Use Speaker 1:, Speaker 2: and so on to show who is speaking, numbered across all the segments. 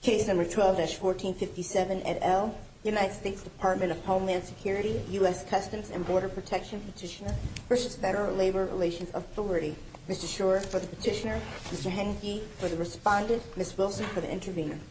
Speaker 1: Case number 12-1457 et al. United States Department of Homeland Security, U.S. Customs and Border Protection Petitioner versus Federal Labor Relations Authority. Mr. Schor for the petitioner, Mr. Henneke for the respondent, Ms. Wilson for the intervener.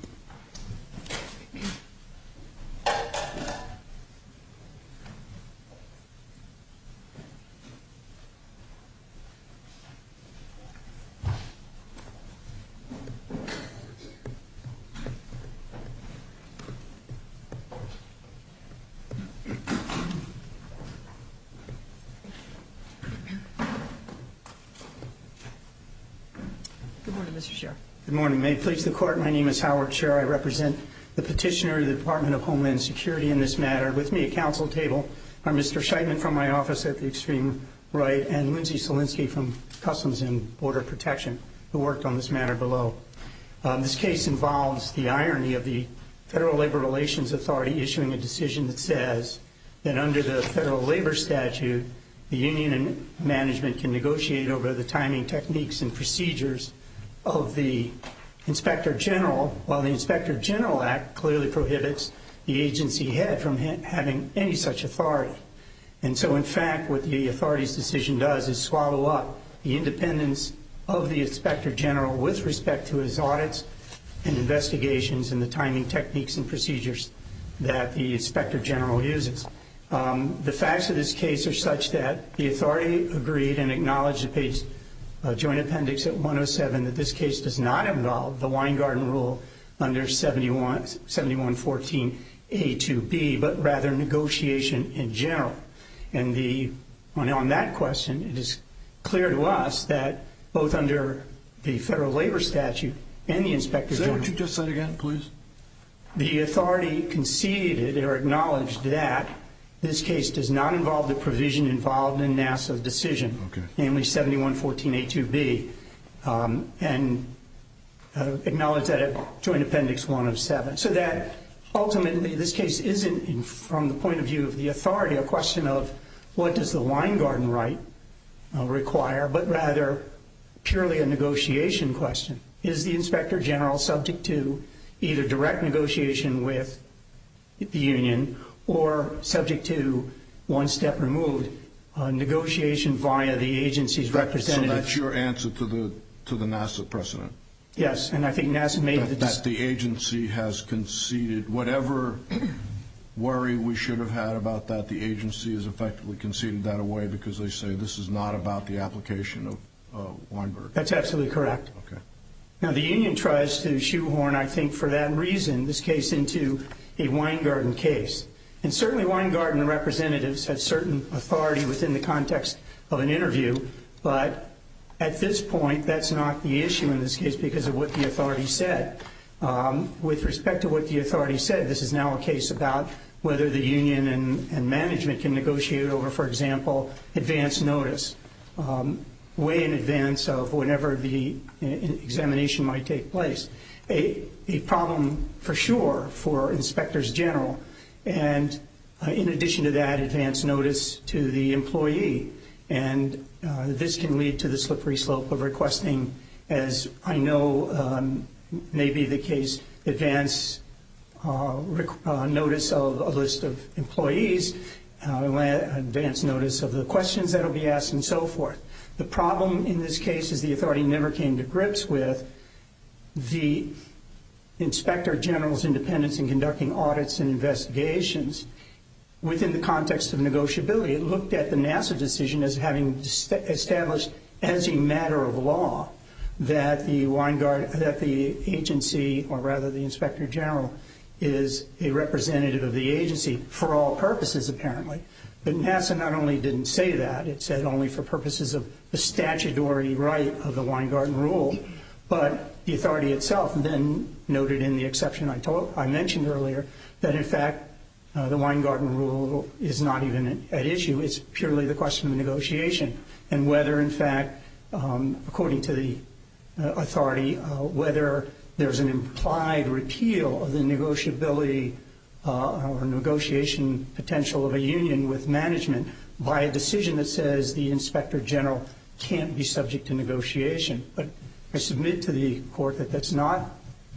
Speaker 2: Good morning, Mr. Schor.
Speaker 3: Good morning. May it please the Court, my name is Howard Schor. I represent the petitioner of the Department of Homeland Security in this matter. With me at council table are Mr. Scheitman from my office at the extreme right and Lindsay Solinsky from Customs and Border Protection, who worked on this matter below. This case involves the irony of the Federal Labor Relations Authority issuing a decision that says that under the Federal Labor Statute, the union and management can negotiate over the timing, techniques, and procedures of the Inspector General, while the Inspector General Act clearly prohibits the agency head from having any such authority. And so, in fact, what the authority's decision does is swallow up the independence of the Inspector General with respect to his audits and investigations and the timing, techniques, and procedures that the Inspector General uses. The facts of this case are such that the authority agreed and acknowledged at page Joint Appendix at 107 that this case does not involve the Weingarten Rule under 7114A2B, but rather negotiation in general. And on that question, it is clear to us that both under the Federal Labor Statute and the Inspector General...
Speaker 4: Say what you just said again, please.
Speaker 3: The authority conceded or acknowledged that this case does not involve the provision involved in NASA's decision, namely 7114A2B, and acknowledged that at Joint Appendix 107. So that ultimately this case isn't, from the point of view of the authority, a question of what does the Weingarten right require, but rather purely a negotiation question. Is the Inspector General subject to either direct negotiation with the union or subject to, one step removed, negotiation via the agency's representative?
Speaker 4: So that's your answer to the NASA precedent?
Speaker 3: Yes, and I think NASA made
Speaker 4: that the agency has conceded whatever worry we should have had about that. The agency has effectively conceded that away because they say this is not about the application of Weinberg.
Speaker 3: That's absolutely correct.
Speaker 4: Okay.
Speaker 3: Now, the union tries to shoehorn, I think, for that reason, this case into a Weingarten case. And certainly Weingarten representatives have certain authority within the context of an interview, but at this point that's not the issue in this case because of what the authority said. With respect to what the authority said, this is now a case about whether the union and management can negotiate over, for example, advance notice, way in advance of whenever the examination might take place. A problem for sure for inspectors general, and in addition to that, advance notice to the employee. And this can lead to the slippery slope of requesting, as I know may be the case, advance notice of a list of employees, advance notice of the questions that will be asked, and so forth. The problem in this case is the authority never came to grips with the Inspector General's independence in conducting audits and investigations within the context of negotiability. It looked at the NASA decision as having established as a matter of law that the agency, or rather the Inspector General, is a representative of the agency for all purposes, apparently. But NASA not only didn't say that, it said only for purposes of the statutory right of the Weingarten Rule, but the authority itself then noted in the exception I mentioned earlier that, in fact, the Weingarten Rule is not even at issue. It's purely the question of negotiation and whether, in fact, according to the authority, whether there's an implied repeal of the negotiability or negotiation potential of a union with management by a decision that says the Inspector General can't be subject to negotiation. But I submit to the Court that that's not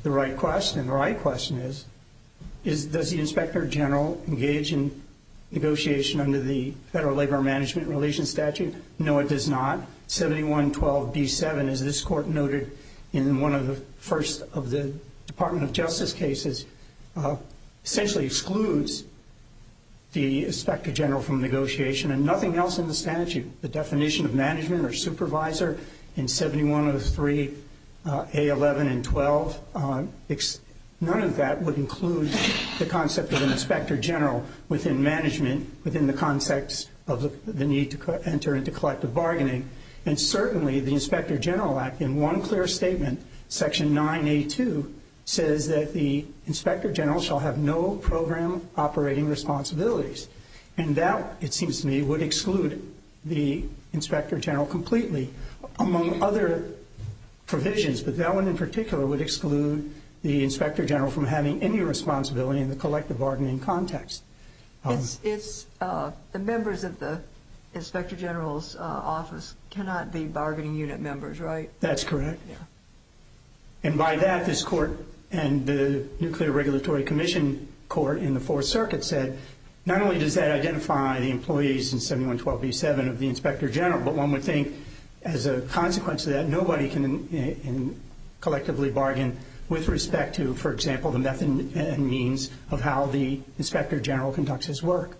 Speaker 3: the right question. The right question is does the Inspector General engage in negotiation under the Federal Labor Management Relations Statute? No, it does not. 7112B7, as this court noted in one of the first of the Department of Justice cases, essentially excludes the Inspector General from negotiation and nothing else in the statute. The definition of management or supervisor in 7103 A11 and 12, none of that would include the concept of an Inspector General within management, within the context of the need to enter into collective bargaining. And certainly the Inspector General Act, in one clear statement, Section 9A2, says that the Inspector General shall have no program operating responsibilities. And that, it seems to me, would exclude the Inspector General completely, among other provisions. But that one in particular would exclude the Inspector General from having any responsibility in the collective bargaining context.
Speaker 2: It's the members of the Inspector General's office cannot be bargaining unit members, right?
Speaker 3: That's correct.
Speaker 2: Yeah.
Speaker 3: And by that, this court and the Nuclear Regulatory Commission Court in the Fourth Circuit said, not only does that identify the employees in 7112B7 of the Inspector General, but one would think as a consequence of that, nobody can collectively bargain with respect to, for example, the method and means of how the Inspector General conducts his work.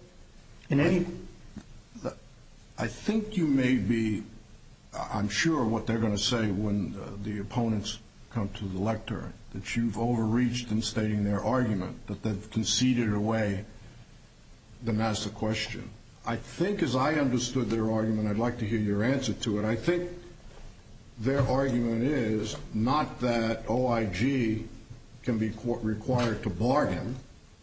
Speaker 4: I think you may be, I'm sure what they're going to say when the opponents come to the lectern, that you've overreached in stating their argument, that they've conceded away the master question. I think as I understood their argument, I'd like to hear your answer to it. I think their argument is not that OIG can be required to bargain,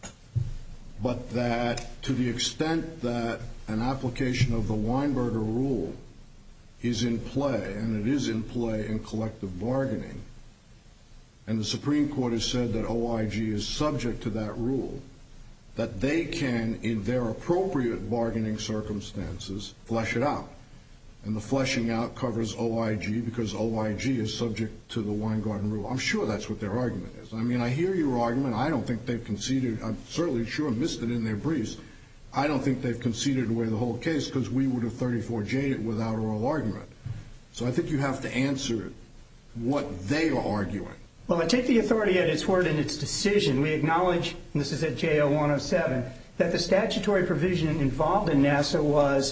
Speaker 4: but that to the extent that an application of the Weinberger rule is in play, and it is in play in collective bargaining, and the Supreme Court has said that OIG is subject to that rule, that they can, in their appropriate bargaining circumstances, flesh it out. And the fleshing out covers OIG because OIG is subject to the Weingarten rule. I'm sure that's what their argument is. I mean, I hear your argument. I don't think they've conceded. I'm certainly sure missed it in their briefs. I don't think they've conceded away the whole case because we would have 34J'd it without oral argument. So I think you have to answer what they are arguing.
Speaker 3: Well, I take the authority at its word in its decision. We acknowledge, and this is at JO 107, that the statutory provision involved in NASA was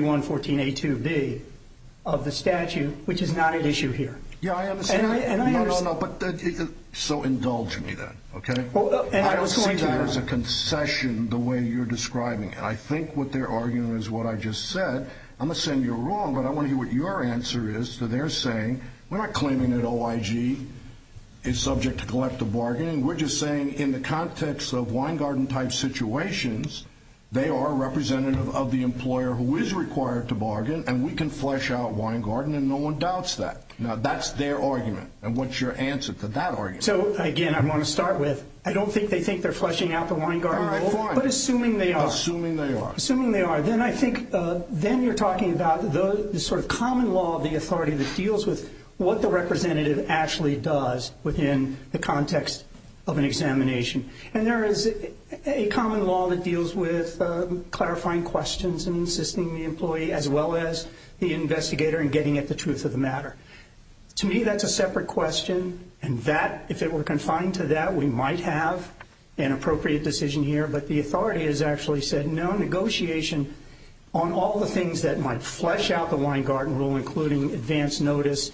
Speaker 3: 7114A2B of the statute, which is not at issue here.
Speaker 4: Yeah, I understand. No, but so indulge me then, okay?
Speaker 3: Well, and
Speaker 4: I don't see that as a concession the way you're describing it. I think what they're arguing is what I just said. I'm not saying you're wrong, but I want to hear what your answer is to their saying. We're not claiming that OIG is subject to collective bargaining. We're just saying in the context of Weingarten-type situations, they are a representative of the employer who is required to bargain, and we can flesh out Weingarten, and no one doubts that. Now, that's their argument. And what's your answer to that argument?
Speaker 3: So, again, I want to start with, I don't think they think they're fleshing out the Weingarten rule.
Speaker 4: All right, fine.
Speaker 3: But assuming they are.
Speaker 4: Assuming they are.
Speaker 3: Assuming they are. Then I think then you're talking about the sort of common law of the authority that deals with what the representative actually does within the context of an examination. And there is a common law that deals with clarifying questions and insisting the employee as well as the investigator in getting at the truth of the matter. To me, that's a separate question, and that, if it were confined to that, we might have an appropriate decision here. But the authority has actually said no negotiation on all the things that might flesh out the Weingarten rule, including advance notice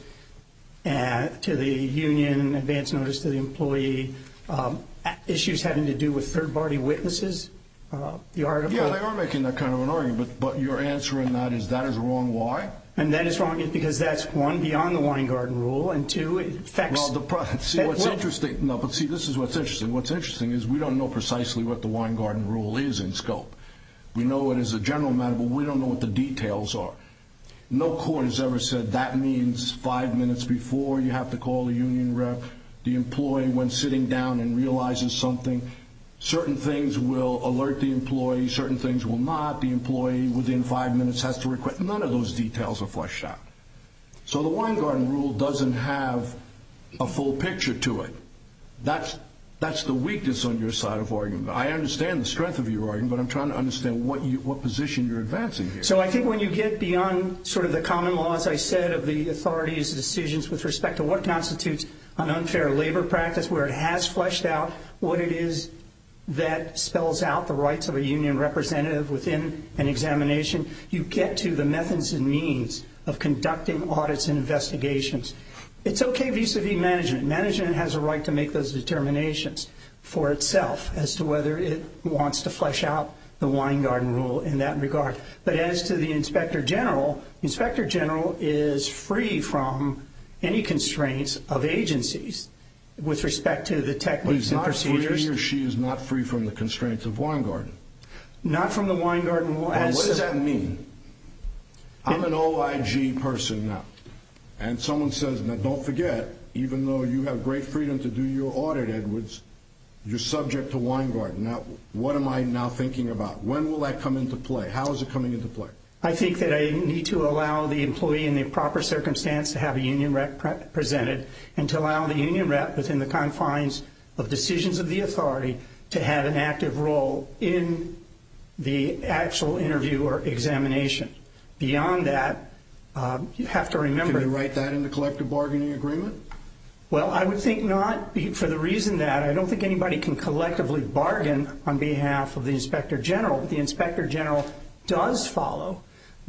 Speaker 3: to the union, advance notice to the employee, issues having to do with third-party witnesses. The article.
Speaker 4: Yeah, they are making that kind of an argument, but your answer in that is wrong. Why?
Speaker 3: And that is wrong because that's, one, beyond the Weingarten rule, and two, it affects.
Speaker 4: Well, see, what's interesting. No, but see, this is what's interesting. What's interesting is we don't know precisely what the Weingarten rule is in scope. We know it as a general matter, but we don't know what the details are. No court has ever said that means 5 minutes before you have to call the union rep. The employee, when sitting down and realizes something, certain things will alert the employee, certain things will not. The employee, within 5 minutes, has to request. None of those details are fleshed out. So the Weingarten rule doesn't have a full picture to it. That's the weakness on your side of argument. I understand the strength of your argument, but I'm trying to understand what position you're advancing here.
Speaker 3: So I think when you get beyond sort of the common law, as I said, of the authority's decisions with respect to what constitutes an unfair labor practice, where it has fleshed out what it is that spells out the rights of a union representative within an examination, you get to the methods and means of conducting audits and investigations. It's okay vis-a-vis management. Management has a right to make those determinations for itself as to whether it wants to flesh out the Weingarten rule in that regard. But as to the Inspector General is free from any constraints of agencies with respect to the techniques and procedures.
Speaker 4: He or she is not free from the constraints of Weingarten.
Speaker 3: Not from the Weingarten rule.
Speaker 4: Well, what does that mean? I'm an OIG person now. And someone says, now don't forget, even though you have great freedom to do your audit, Edwards, you're subject to Weingarten. Now, what am I now thinking about? When will that come into play? How is it coming into play?
Speaker 3: I think that I need to allow the employee in the proper circumstance to have a union rep presented and to allow the union rep within the confines of decisions of the authority to have an active role in the actual interview or examination. Beyond that, you have to remember...
Speaker 4: Can you write that in the collective bargaining agreement?
Speaker 3: Well, I would think not, for the reason that I don't think anybody can collectively bargain on behalf of the Inspector General. The Inspector General does follow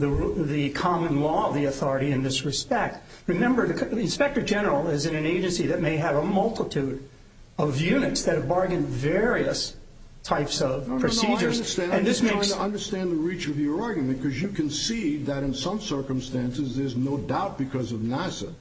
Speaker 3: the common law of the authority in this respect. Remember, the Inspector General is in an agency that may have a multitude of units that have bargained various types of procedures.
Speaker 4: I understand. I'm just trying to understand the reach of your argument, because you concede that in some circumstances there's no doubt because of NASA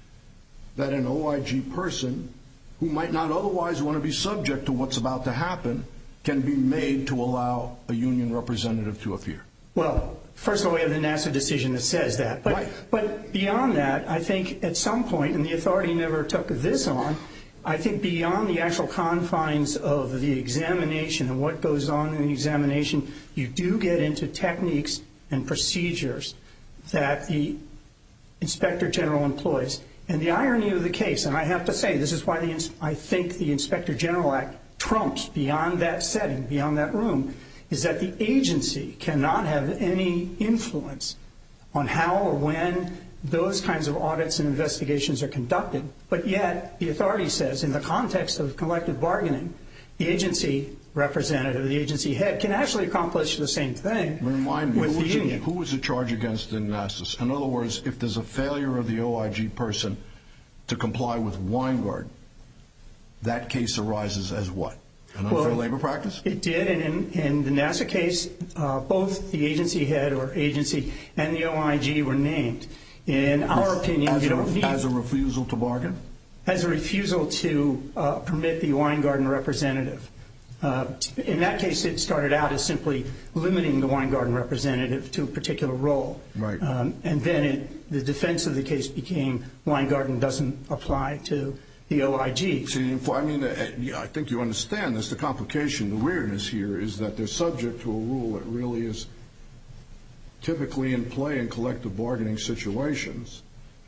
Speaker 4: that an OIG person who might not otherwise want to be subject to what's about to happen can be made to allow a union representative to appear.
Speaker 3: Well, first of all, we have the NASA decision that says that.
Speaker 4: Right.
Speaker 3: But beyond that, I think at some point, and the authority never took this on, I think beyond the actual confines of the examination and what goes on in the examination, you do get into techniques and procedures that the Inspector General employs. And the irony of the case, and I have to say, this is why I think the Inspector General Act trumps beyond that setting, beyond that room, is that the agency cannot have any influence on how or when those kinds of audits and investigations are conducted. But yet, the authority says, in the context of collective bargaining, the agency representative, the agency head, can actually accomplish the same thing with the union.
Speaker 4: Who was the charge against in NASA? In other words, if there's a failure of the OIG person to comply with Weingarten, that case arises as what? An unfair labor practice?
Speaker 3: It did, and in the NASA case, both the agency head or agency and the OIG were named. In our opinion, you don't need...
Speaker 4: As a refusal to bargain?
Speaker 3: As a refusal to permit the Weingarten representative. In that case, it started out as simply limiting the Weingarten representative to a particular role.
Speaker 4: Right.
Speaker 3: And then the defense of the case became Weingarten doesn't apply to the OIG.
Speaker 4: See, I mean, I think you understand this. The complication, the weirdness here is that they're subject to a rule that really is typically in play in collective bargaining situations.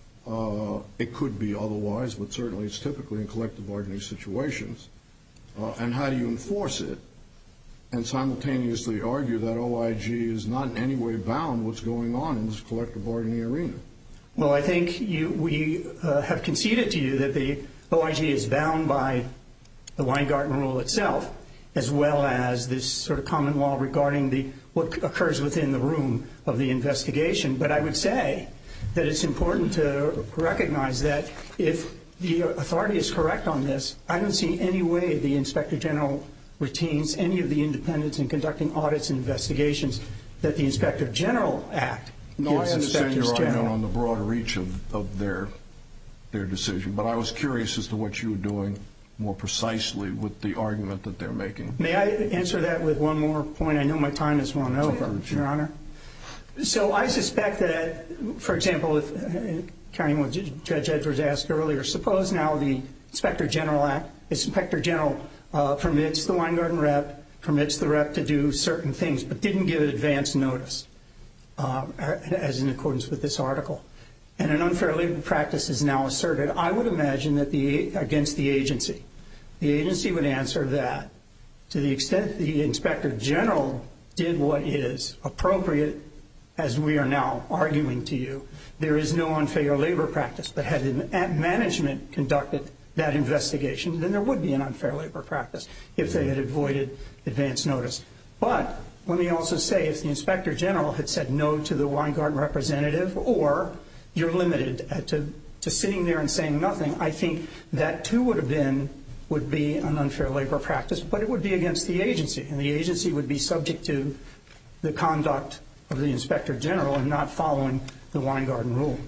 Speaker 4: It could be otherwise, but certainly it's typically in collective bargaining situations. And how do you enforce it and simultaneously argue that OIG is not in any way bound what's going on in this collective bargaining arena?
Speaker 3: Well, I think we have conceded to you that the OIG is bound by the Weingarten rule itself, as well as this sort of common law regarding what occurs within the room of the investigation. But I would say that it's important to recognize that if the authority is correct on this, I don't see any way the Inspector General retains any of the independence in conducting audits and investigations that the Inspector General Act gives
Speaker 4: No, I understand your
Speaker 3: Inspectors
Speaker 4: argument
Speaker 3: General.
Speaker 4: on the broad reach of their decision, but I was curious as to what you were doing more precisely with the argument that they're making.
Speaker 3: May I answer that with one more point? I know my time has run over, Your Honor. So I suspect that, for example, if carrying what Judge Edwards asked earlier, suppose now the Inspector General permits the Weingarten rep, permits the rep to do certain things, but didn't give advance notice, as in accordance with this article. And an unfair labor practice is now asserted. I would imagine that against the agency, The agency would answer that to the extent the Inspector General did what is appropriate, as we are now arguing to you, there is no unfair labor practice. But had management conducted that investigation, then there would be an unfair labor practice if they had avoided advance notice. But let me also say, if the Inspector General had said no to the Weingarten representative, or you're limited to sitting there and saying nothing, I think that too would be an unfair labor practice, but it would be against the agency, and the agency would be subject to the conduct of the Inspector General and not following the Weingarten rule.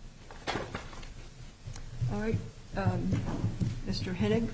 Speaker 2: All right. Mr. Hennig.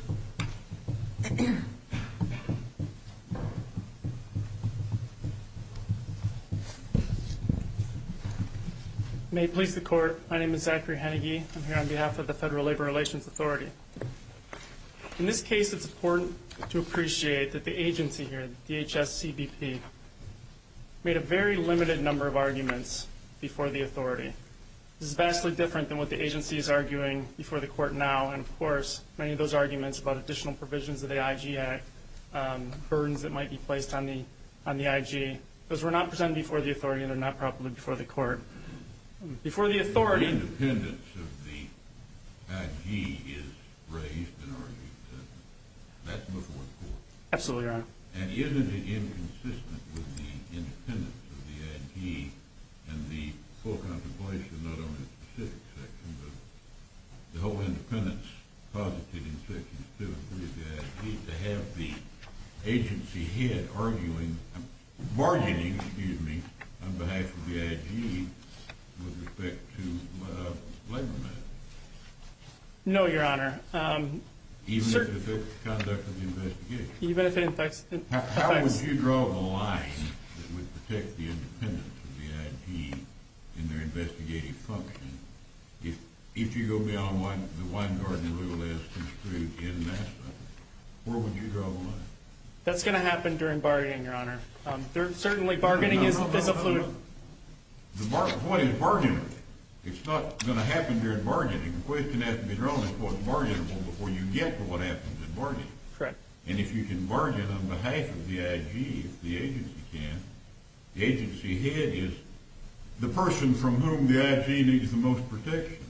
Speaker 5: May it please the Court, my name is Zachary Hennigy. I'm here on behalf of the Federal Labor Relations Authority. In this case, it's important to appreciate that the agency here, the DHS-CBP, made a very limited number of arguments before the authority. This is vastly different than what the agency is arguing before the Court now, and of course, many of those arguments about additional provisions of the IG Act, burdens that might be placed on the IG, those were not presented before the authority and they're not properly before the Court. Before the authority...
Speaker 6: The independence of the IG is raised and argued. That's before the Court.
Speaker 5: Absolutely, Your Honor.
Speaker 6: And isn't it inconsistent with the independence of the IG and the full contemplation, not only the specific section, but the whole independence posited in sections 2 and 3 of the IG, to have the agency head bargaining, on behalf of the IG with respect to labor matters?
Speaker 5: No, Your Honor.
Speaker 6: Even if it affects the conduct of the investigation?
Speaker 5: Even if it affects...
Speaker 6: How would you draw the line that would protect the independence of the IG in their investigative function if you go beyond the Weingarten rule as construed in NASA? Where would you draw the line?
Speaker 5: That's going to happen during bargaining, Your Honor. Certainly bargaining is a fluid...
Speaker 6: What is bargaining? It's not going to happen during bargaining. The question has to be drawn as what's bargainable before you get to what happens in bargaining.
Speaker 5: Correct.
Speaker 6: And if you can bargain on behalf of the IG, if the agency can, the agency head is the person from whom the IG needs the most protection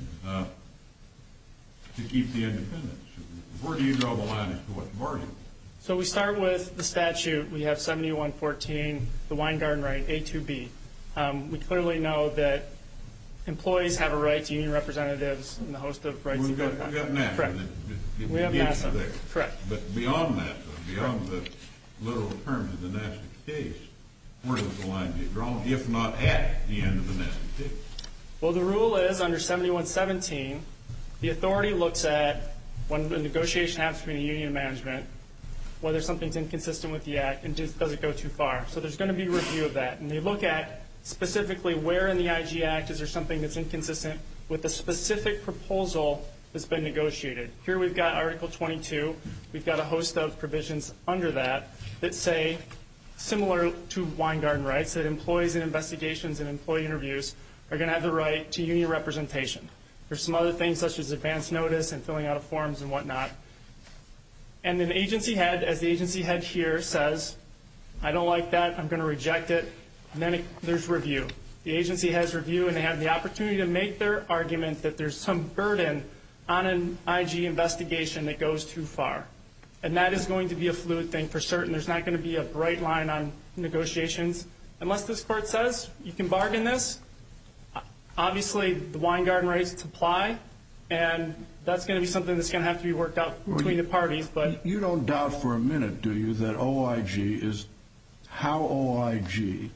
Speaker 6: to keep the independence. Where do you draw the line as to what's bargainable?
Speaker 5: So we start with the statute. We have 7114, the Weingarten right, A2B. We clearly know that employees have a right to union representatives and the host of rights.
Speaker 6: We've got NASA.
Speaker 5: Correct. We have NASA. Correct.
Speaker 6: But beyond NASA, beyond the literal terms of the NASA case, where does the line get drawn, if not at the end of the NASA case?
Speaker 5: Well, the rule is under 7117, the authority looks at when the negotiation happens between a union and management, whether something's inconsistent with the Act and does it go too far. So there's going to be a review of that. And they look at specifically where in the IG Act is there something that's inconsistent with the specific proposal that's been negotiated. Here we've got Article 22. We've got a host of provisions under that say, similar to Weingarten rights, that employees in investigations and employee interviews are going to have the right to union representation. There's some other things such as advance notice and filling out of forms and whatnot. And then the agency head, as the agency head here says, I don't like that, I'm going to reject it. And then there's review. The agency has review, and they have the opportunity to make their argument that there's some burden on an IG investigation that goes too far. And that is going to be a fluid thing for certain. There's not going to be a bright line on negotiations. Unless this Court says you can bargain this, obviously the Weingarten rights apply, and that's going to be something that's going to have to be worked out between the parties. But
Speaker 4: you don't doubt for a minute, do you, that OIG is how OIG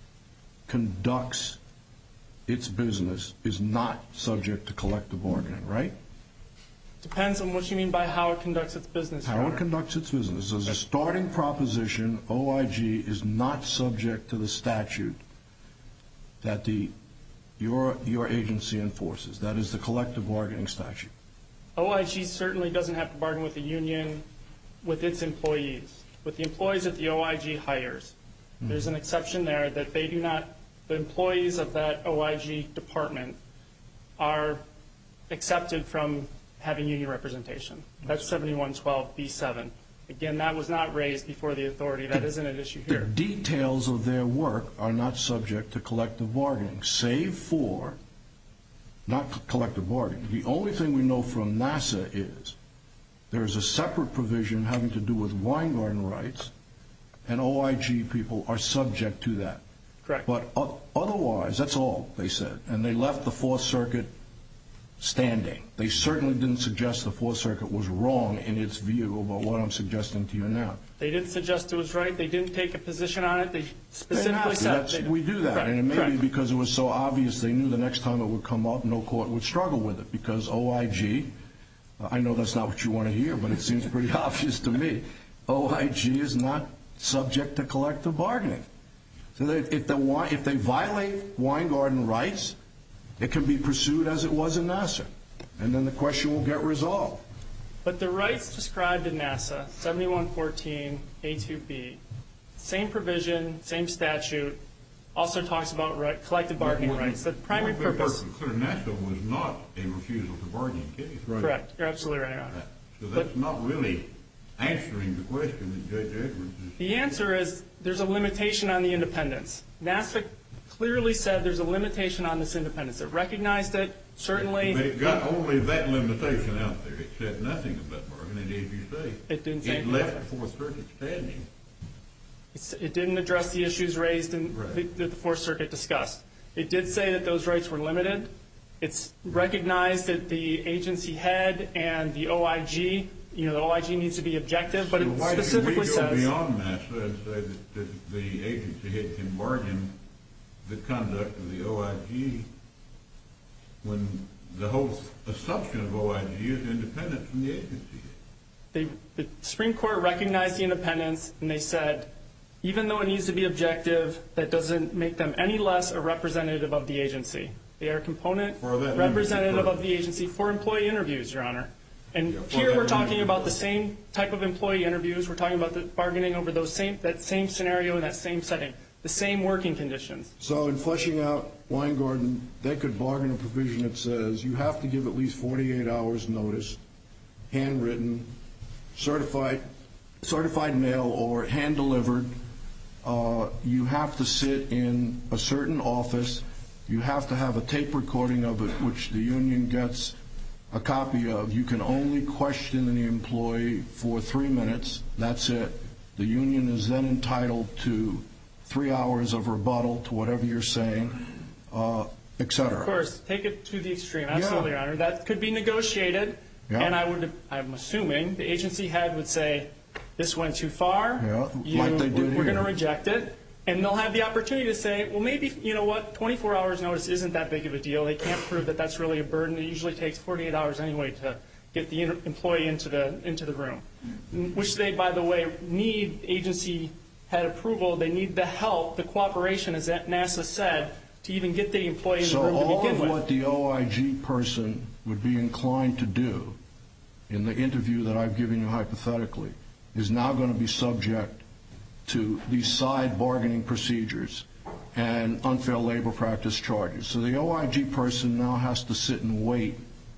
Speaker 4: conducts its business is not subject to collective bargaining, right?
Speaker 5: Depends on what you mean by how it conducts its business.
Speaker 4: How it conducts its business. As a starting proposition, OIG is not subject to the statute that your agency enforces. That is the collective bargaining statute.
Speaker 5: OIG certainly doesn't have to bargain with the union with its employees. With the employees that the OIG hires, there's an exception there that they do not, the employees of that OIG department are accepted from having union representation. That's 7112B7. Again, that was not raised before the authority. That isn't an issue here.
Speaker 4: The details of their work are not subject to collective bargaining, save for not collective bargaining. The only thing we know from NASA is there's a separate provision having to do with Weingarten rights, and OIG people are subject to that.
Speaker 5: Correct.
Speaker 4: But otherwise, that's all they said. And they left the Fourth Circuit standing. They certainly didn't suggest the Fourth Circuit was wrong in its view about what I'm suggesting to you now.
Speaker 5: They didn't suggest it was right. They didn't take a position on it. They specifically said
Speaker 4: we do that.
Speaker 5: Correct.
Speaker 4: And it may
Speaker 5: Correct.
Speaker 4: be because it was so obvious they knew the next time it would come up, no court would struggle with it. Because OIG, I know that's not what you want to hear, but it seems pretty obvious to me, OIG is not subject to collective bargaining. So if they violate Weingarten rights, it can be pursued as it was in NASA. And then the question will get resolved.
Speaker 5: But the rights described in NASA, 7114A2B, same provision, same statute, also talks about collective bargaining rights. The primary purpose.
Speaker 6: NASA was not a refusal to bargain case.
Speaker 4: Right.
Speaker 5: Correct. You're absolutely right, Your Honor.
Speaker 6: So that's not really answering the question that Judge Edwards is.
Speaker 5: The answer is there's a limitation on the independence. NASA clearly said there's a limitation on this independence. It recognized it, certainly.
Speaker 6: But it got only that limitation out there. It said nothing about bargaining, as you say.
Speaker 5: It didn't say
Speaker 6: It left the Fourth Circuit standing.
Speaker 5: It didn't address the issues raised in that the Fourth Circuit discussed. It did say that those rights were limited. It's recognized that the agency head and the OIG, the OIG needs to be objective, but it specifically says.
Speaker 6: Why do we go beyond NASA and say that the agency head can bargain the conduct of the OIG when the whole assumption of OIG is independent from the agency head?
Speaker 5: The Supreme Court recognized the independence, and they said, even though it needs to be objective, that doesn't make them any less a representative of the agency. They are a component representative of the agency for employee interviews, Your Honor. And here we're talking about the same type of employee interviews. We're talking about the bargaining over that same scenario in that same setting, the same working conditions.
Speaker 4: So in fleshing out Weingarten, they could bargain a provision that says you have to give at least 48 hours notice, handwritten, certified mail or hand-delivered. You have to sit in a certain office. You have to have a tape recording of it, which the union gets a copy of. You can only question the employee for 3 minutes. That's it. The union is then entitled to 3 hours of rebuttal to whatever you're saying, et cetera.
Speaker 5: Of course, take it to the extreme. Absolutely, Your Honor. That could be negotiated, and I'm assuming the agency head would say, this went too far.
Speaker 4: Like they did
Speaker 5: We're going to
Speaker 4: here.
Speaker 5: reject it. And they'll have the opportunity to say, well, maybe, 24 hours notice isn't that big of a deal. They can't prove that that's really a burden. It usually takes 48 hours anyway to get the employee into the room, which they, by the way, need agency head approval. They need the help, the cooperation, as NASA said, to even get the employee in the room to begin with.
Speaker 4: So all of what the OIG person would be inclined to do in the interview that I've given you hypothetically is now going to be subject to these side bargaining procedures and unfair labor practice charges. So the OIG person now has to sit and wait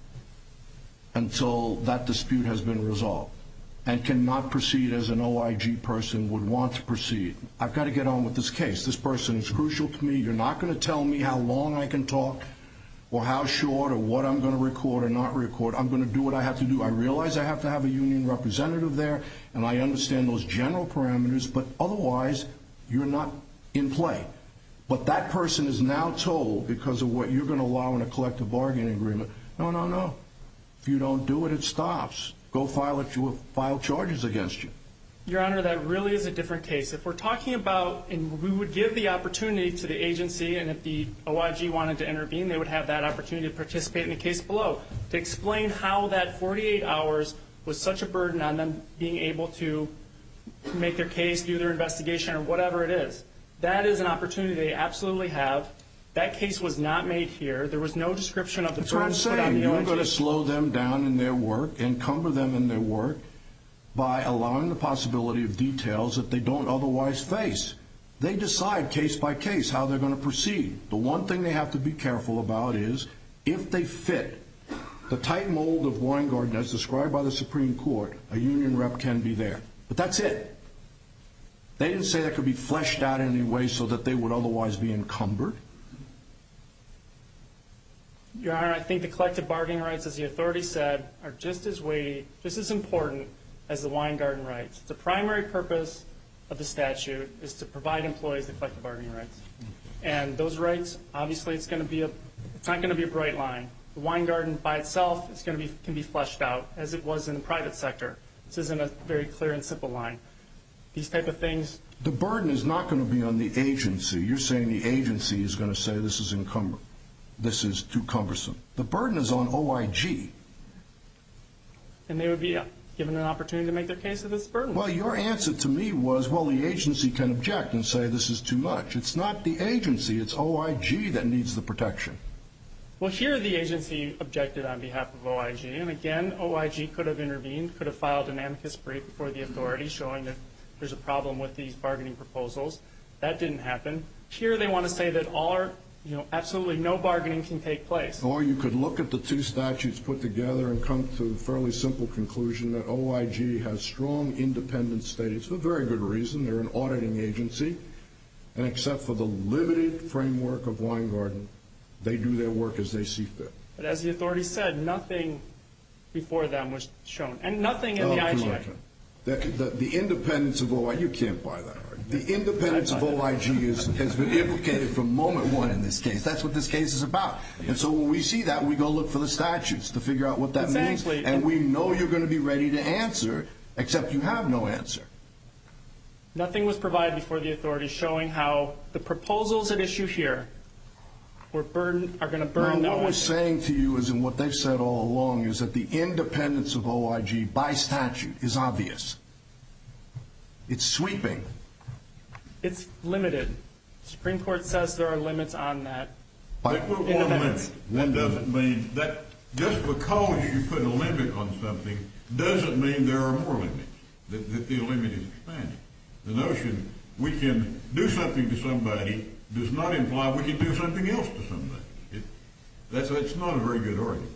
Speaker 4: until that dispute has been resolved and cannot proceed as an OIG person would want to proceed. I've got to get on with this case. This person is crucial to me. You're not going to tell me how long I can talk or how short or what I'm going to record or not record. I'm going to do what I have to do. I realize I have to have a union representative there, and I understand those general parameters, but otherwise you're not in play. But that person is now told, because of what you're going to allow in a collective bargaining agreement, no. If you don't do it, it stops. Go file charges against you.
Speaker 5: Your Honor, that really is a different case. If we're talking about, and we would give the opportunity to the agency, and if the OIG wanted to intervene, they would have that opportunity to participate in the case below, to explain how that 48 hours was such a burden on them being able to make their case, do their investigation, or whatever it is. That is an opportunity they absolutely have. That case was not made here. There was no description of the burden put on the OIG.
Speaker 4: You're going to slow them down in their work, encumber them in their work, by allowing the possibility of details that they don't otherwise face. They decide case by case how they're going to proceed. The one thing they have to be careful about is if they fit the tight mold of Weingarten as described by the Supreme Court, a union rep can be there. But that's it. They didn't say that could be fleshed out in any way so that they would otherwise be encumbered.
Speaker 5: Your Honor, I think the collective bargaining rights, as the authority said, are just as weighty, just as important as the Weingarten rights. The primary purpose of the statute is to provide employees the collective bargaining rights. And those rights, obviously, it's not going to be a bright line. The Weingarten by itself can be fleshed out, as it was in the private sector. This isn't a very clear and simple line. These type of things.
Speaker 4: The burden is not going to be on the agency. You're saying the agency is going to say this is encumbered. This is too cumbersome. The burden is on OIG.
Speaker 5: And they would be given an opportunity to make their case of this burden.
Speaker 4: Well, your answer to me was, well, the agency can object and say this is too much. It's not the agency. It's OIG that needs the protection.
Speaker 5: Well, here the agency objected on behalf of OIG. And, again, OIG could have intervened, could have filed an amicus brief before the authority showing that there's a problem with these bargaining proposals. That didn't happen. Here they want to say that absolutely no bargaining can take place.
Speaker 4: Or you could look at the two statutes put together and come to the fairly simple conclusion that OIG has strong independent status for a very good reason. They're an auditing agency. And except for the limited framework of Weingarten, they do their work as they see fit.
Speaker 5: But as the authority said, nothing before them was shown. And nothing in the IG Act.
Speaker 4: The independence of OIG, you can't buy that. The independence of OIG has been implicated from moment one in this case. That's what this case is about. And so when we see that, we go look for the statutes to figure out what that means. And we know you're going to be ready to answer, except you have no answer.
Speaker 5: Nothing was provided before the authority showing how the proposals at issue here are going to burn the OIG.
Speaker 4: What we're saying to you is, and what they've said all along, is that the independence of OIG by statute is obvious. It's sweeping.
Speaker 5: It's limited. The Supreme Court says there are limits on that.
Speaker 6: That doesn't mean that just because you put a limit on something doesn't mean there are more limits, that the limit is expanding. The notion we can do something to somebody does not imply we can do something else to somebody. It's not a very good argument.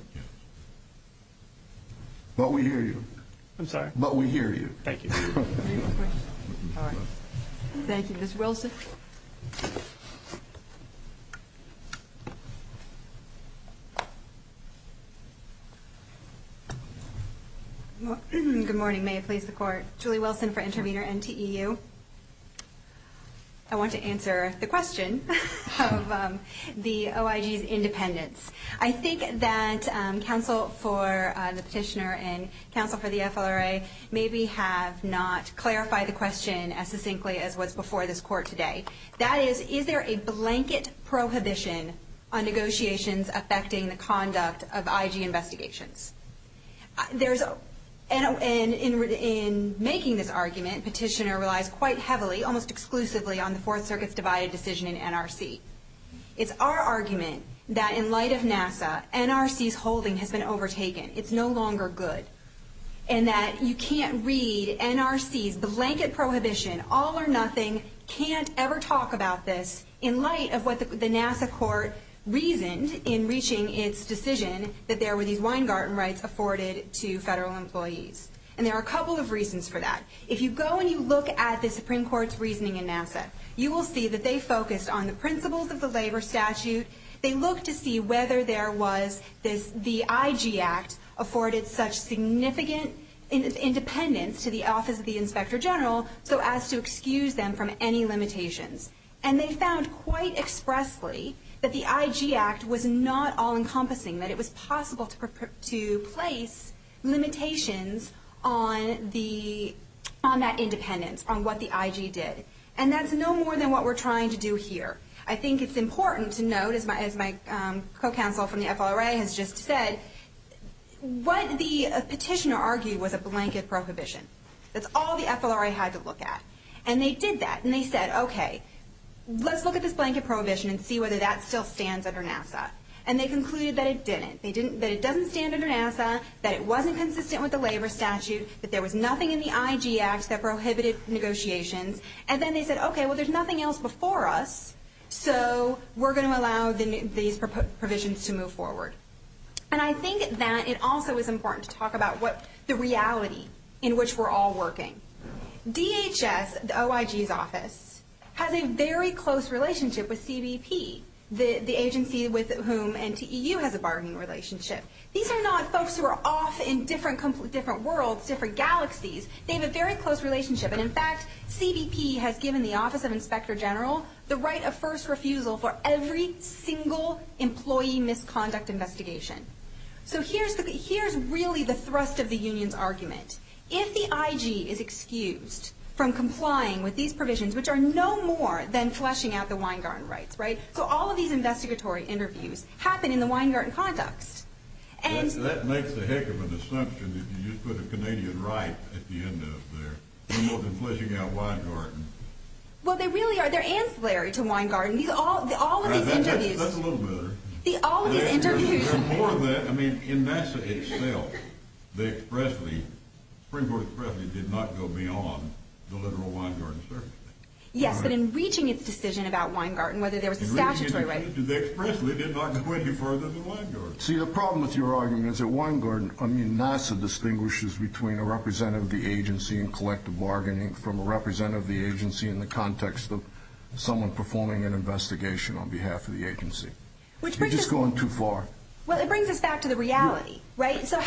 Speaker 4: But we hear you.
Speaker 5: I'm sorry?
Speaker 4: But we hear you.
Speaker 5: Thank you.
Speaker 2: All right. Thank you. Ms. Wilson?
Speaker 7: Good morning. May it please the Court. Julie Wilson for Intervenor NTEU. I want to answer the question of the OIG's independence. I think that counsel for the petitioner and counsel for the FLRA maybe have not clarified the question as succinctly as what's before this Court today. That is there a blanket prohibition on negotiations affecting the conduct of IG investigations? And in making this argument, petitioner relies quite heavily, almost exclusively, on the Fourth Circuit's divided decision in NRC. It's our argument that in light of NASA, NRC's holding has been overtaken. It's no longer good. And that you can't read NRC's blanket prohibition, all or nothing, can't ever talk about this in light of what the NASA court reasoned in reaching its decision that there were these Weingarten rights afforded to federal employees. And there are a couple of reasons for that. If you go and you look at the Supreme Court's reasoning in NASA, you will see that they focused on the principles of the labor statute. They looked to see whether there was the IG Act afforded such significant independence to the Office of the Inspector General so as to excuse them from any limitations. And they found quite expressly that the IG Act was not all-encompassing, that it was possible to place limitations on that independence, on what the IG did. And that's no more than what we're trying to do here. I think it's important to note, as my co-counsel from the FLRA has just said, what the petitioner argued was a blanket prohibition. That's all the FLRA had to look at. And they did that, and they said, okay, let's look at this blanket prohibition and see whether that still stands under NASA. And they concluded that it didn't. That it doesn't stand under NASA, that it wasn't consistent with the labor statute, that there was nothing in the IG Act that prohibited negotiations. And then they said, okay, well, there's nothing else before us, so we're going to allow these provisions to move forward. And I think that it also is important to talk about what the reality in which we're all working. DHS, the OIG's office, has a very close relationship with CBP, the agency with whom NTEU has a bargaining relationship. These are not folks who are off in different worlds, different galaxies. They have a very close relationship. And in fact, CBP has given the Office of Inspector General the right of first refusal for every single employee misconduct investigation. So here's really the thrust of the union's argument. If the IG is excused from complying with these provisions, which are no more than fleshing out the Weingarten rights, right? So all of these investigatory interviews happen in the Weingarten context. And
Speaker 6: that makes a heck of an assumption that you just put a Canadian right at the end of there, no more than fleshing out Weingarten.
Speaker 7: Well, they really are. They're ancillary to Weingarten. All of these interviews.
Speaker 6: That's a little better.
Speaker 7: All of these interviews.
Speaker 6: They're more than that. I mean, in NASA itself, Supreme Court expressly did not go beyond the literal Weingarten circumstance.
Speaker 7: Yes, but in reaching its decision about Weingarten, whether there was a statutory right.
Speaker 6: They expressly did not go any further than Weingarten.
Speaker 4: See, the problem with your argument is that NASA distinguishes between a representative of the agency in collective bargaining from a representative of the agency in the context of someone performing an investigation on behalf of the agency. You're just going too far.
Speaker 7: Well, it brings us back to the reality, right? So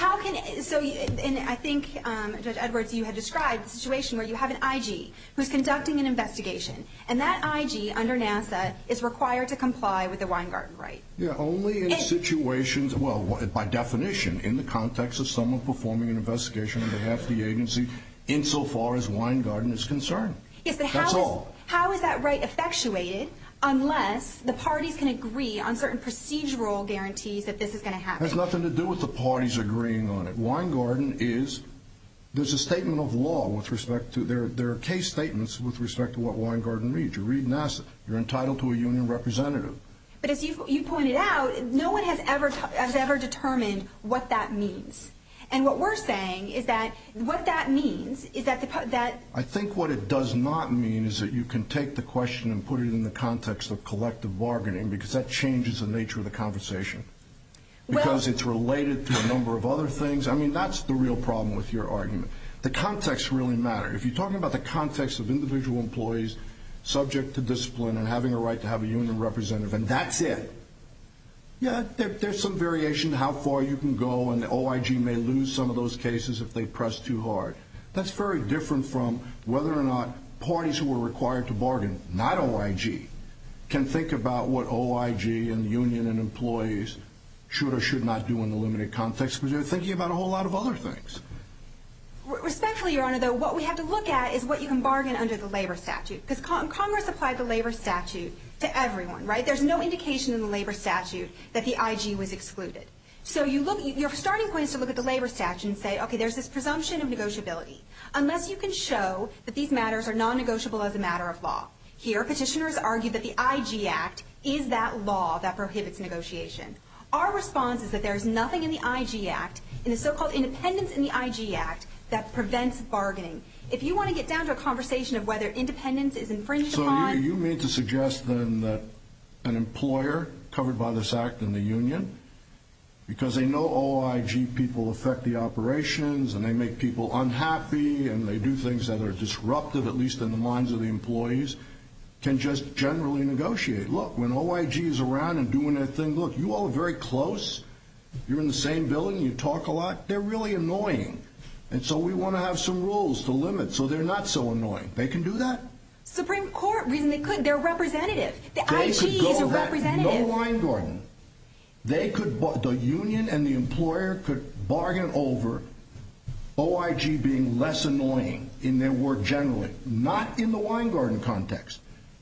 Speaker 7: and I think, Judge Edwards, you had described the situation where you have an IG who's conducting an investigation, and that IG under NASA is required to comply with the Weingarten right.
Speaker 4: Yeah, only in situations, well, by definition, in the context of someone performing an investigation on behalf of the agency, insofar as Weingarten is concerned.
Speaker 7: Yes, but how is that right effectuated unless the parties can agree on certain procedural guarantees that this is going to happen?
Speaker 4: It has nothing to do with the parties agreeing on it. Weingarten there's a statement of law with respect to, there are case statements with respect to what Weingarten reads. You read NASA, you're entitled to a union representative.
Speaker 7: But as you pointed out, no one has ever determined what that means. And what we're saying is that what that means is that
Speaker 4: I think what it does not mean is that you can take the question and put it in the context of collective bargaining, because that changes the nature of the conversation. Because it's related to a number of other things. I mean, that's the real problem with your argument. The context really matters. If you're talking about the context of individual employees subject to discipline and having a right to have a union representative, and that's it. Yeah, there's some variation to how far you can go, and the OIG may lose some of those cases if they press too hard. That's very different from whether or not parties who are required to bargain, not OIG, can think about what OIG and the union and employees should or should not do in the limited context, because they're thinking about a whole lot of other things.
Speaker 7: Respectfully, Your Honor, though, what we have to look at is what you can bargain under the labor statute, because Congress applied the labor statute to everyone, right? There's no indication in the labor statute that the IG was excluded. So your starting point is to look at the labor statute and say, okay, there's this presumption of negotiability, unless you can show that these matters are non-negotiable as a matter of law. Here, petitioners argue that the IG Act is that law that prohibits negotiation. Our response is that there is nothing in the IG Act, in the so-called independence in the IG Act, that prevents bargaining. If you want to get down to a conversation of whether independence is infringed upon...
Speaker 4: So you mean to suggest then that an employer covered by this act and the union, because they know OIG people affect the operations and they make people unhappy and they do things that are disruptive, at least in the minds of the employees, can just generally negotiate. Look, when OIG is around and doing their thing, look, you all are very close. You're in the same building. You talk a lot. They're really annoying. And so we want to have some rules to limit so they're not so annoying. They can do that?
Speaker 7: Supreme Court, reason they could, they're representative. The IG is a representative.
Speaker 4: No Weingarten. The union and the employer could bargain over OIG being less annoying in their work generally, not in the Weingarten context.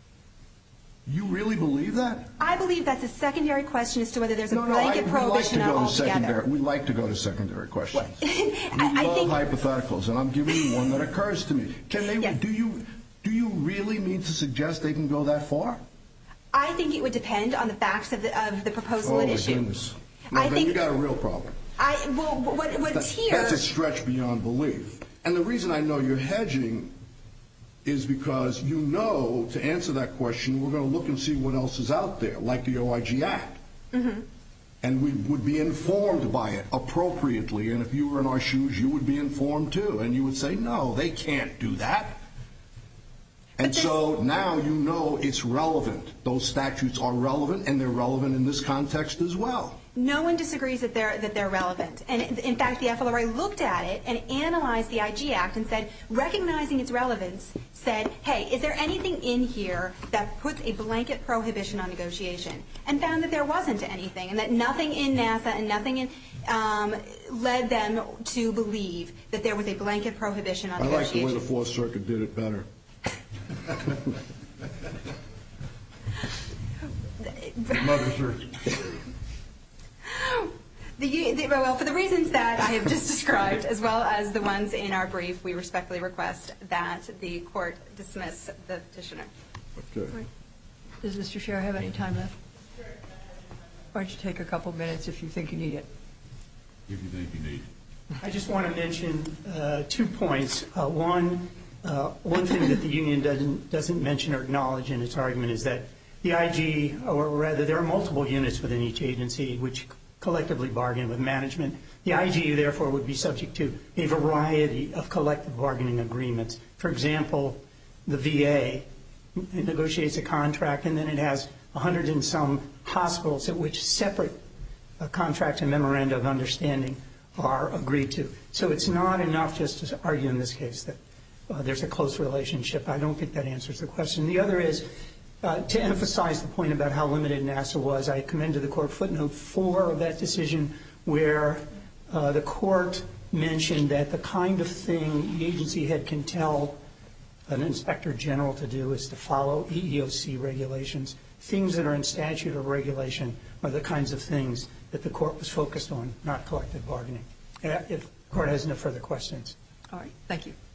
Speaker 4: You really believe that?
Speaker 7: I believe that's a secondary question as to whether there's a blanket prohibition altogether.
Speaker 4: We like to go to secondary questions. We love hypotheticals, and I'm giving you one that occurs to me.
Speaker 7: Yes.
Speaker 4: Do you really mean to suggest they can go that far?
Speaker 7: I think it would depend on the facts of the proposal at issue.
Speaker 4: Oh, my goodness. Then you got a real problem.
Speaker 7: What's here...
Speaker 4: That's a stretch beyond belief. And the reason I know you're hedging is because you know, to answer that question, we're going to look and see what else is out there, like the OIG Act.
Speaker 7: Mm-hmm.
Speaker 4: and we would be informed by it appropriately. And if you were in our shoes, you would be informed too. And you would say, no, they can't do that. And so now you know it's relevant. Those statutes are relevant, and they're relevant in this context as well.
Speaker 7: No one disagrees that they're relevant. And in fact, the FLRA looked at it and analyzed the IG Act and said, recognizing its relevance, said, hey, is there anything in here that puts a blanket prohibition on negotiation? And found that there wasn't anything, and that nothing in NASA and nothing in led them to believe that there was a blanket prohibition on negotiation.
Speaker 4: I like the way the Fourth Circuit did it better.
Speaker 6: Mother Circuit.
Speaker 7: Well, for the reasons that I have just described, as well as the ones in our brief, we respectfully request that the court dismiss the petitioner.
Speaker 4: Okay.
Speaker 2: Does Mr. Scher have any time left? Why don't you take a couple minutes if you think you need it?
Speaker 6: If you think you need it.
Speaker 3: I just want to mention 2 points. One thing that the union doesn't mention or acknowledge in its argument is that the IG, or rather there are multiple units within each agency which collectively bargain with management. The IG, therefore, would be subject to a variety of collective bargaining agreements. For example, the VA negotiates a contract, and then it has 100 and some hospitals at which separate contracts and memoranda of understanding are agreed to. So it's not enough just to argue in this case that there's a close relationship. I don't think that answers the question. The other is to emphasize the point about how limited NASA was. I commend to the court footnote 4 of that decision where the court mentioned that the kind of thing the agency head can tell an inspector general to do is to follow EEOC regulations. Things that are in statute or regulation are the kinds of things that the court was focused on, not collective bargaining. If the court has no further questions.
Speaker 2: All right. Thank you.